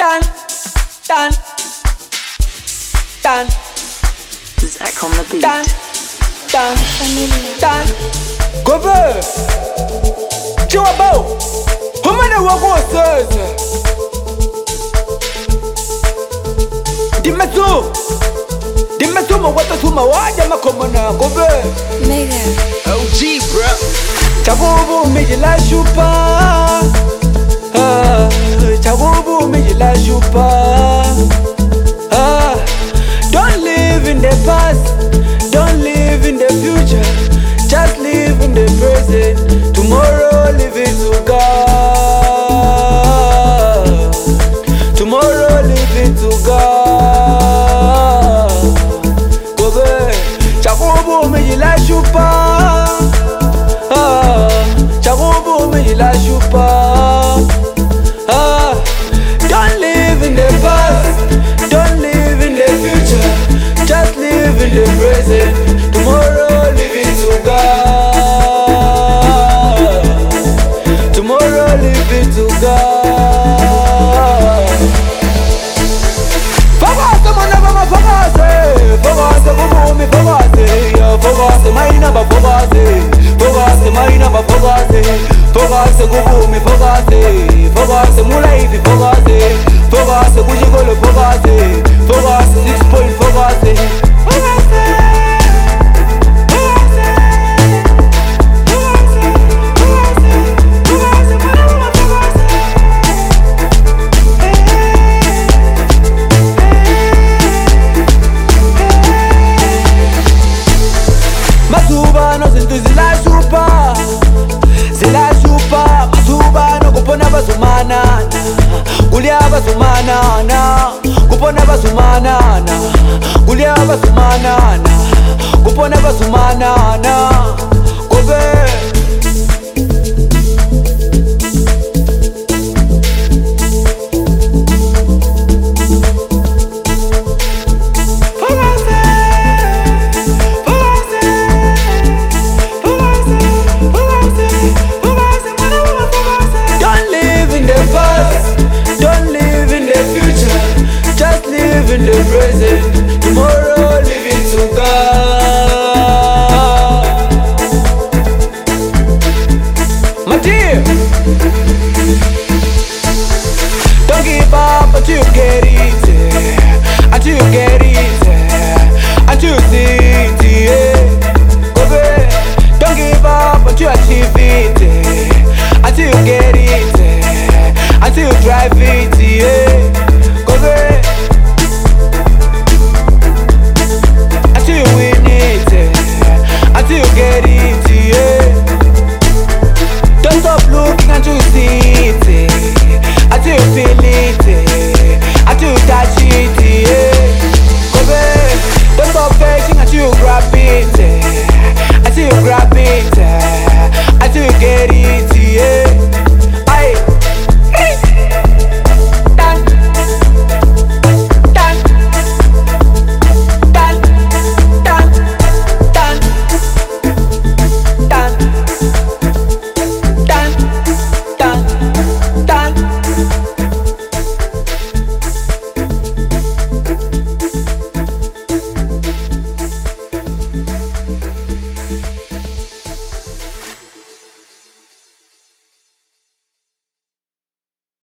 done, done, done, Zach on the beat. done, done, done. Go back. Chiwabo. Humana wako sasa. Dimetuma watatuma waja makomana. Go back. Mega. OG, bruh. Chabubu mijila shupa. Chabubu mijila shupa. Don't live in the past, don't live in the future, just live in the present. Tomorrow live it to God. Tomorrow live it to God. Go back. Chabubu mijila shupa. Chabubu mijila shupa. Don't live in the past, don't live in the future, just live in the present. Tomorrow live it to God. Tomorrow live it to God. Focus, manaba focus, focus, kubumi focus, focus, maina ba focus, focus, maina ba focus, focus, kubumi focus, focus, mulaifi focus, focus, kujikolo focus, focus, 6 point focus, focus. Masuba no zintu zilashupa, zilashupa. Masuba no kupona basumanana, kulia basumanana, kupona basumanana, kulia basumanana, kupona basumanana. Kobe. In the present, tomorrow live it to God. My dear, don't give up until you get it, until you get it, until you see it, yeah. Go back. Don't give up until you achieve it, until you get it, until you drive it, yeah. Go back. Until you get it, yeah. Don't stop looking until you see it, until you feel it, until you touch it, yeah. Go back. Don't stop fetching until you grab it, until you grab it, until you get it, yeah.